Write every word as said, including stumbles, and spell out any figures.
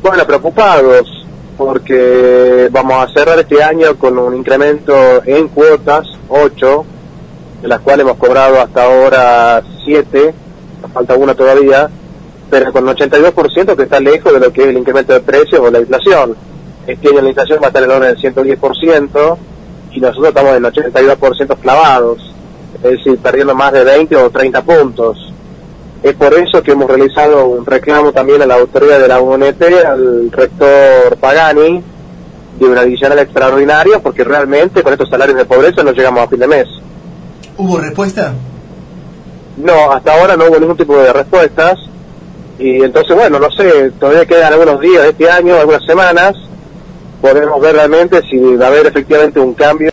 Bueno, preocupados, porque vamos a cerrar este año con un incremento en cuotas, ocho, de las cuales hemos cobrado hasta ahora siete, nos falta una todavía, pero con un ochenta y dos por ciento que está lejos de lo que es el incremento de precios o la inflación. Este año la inflación va a estar en el orden del ciento diez por ciento y nosotros estamos en el ochenta y dos por ciento clavados, es decir, perdiendo más de veinte o treinta puntos. Es por eso que hemos realizado un reclamo también a la autoridad de la U N T, al rector Pagani, de una adicional extraordinaria, porque realmente con estos salarios de pobreza no llegamos a fin de mes. ¿Hubo respuesta? No, hasta ahora no hubo ningún tipo de respuestas, y entonces, bueno, no sé, todavía quedan algunos días de este año, algunas semanas, podemos ver realmente si va a haber efectivamente un cambio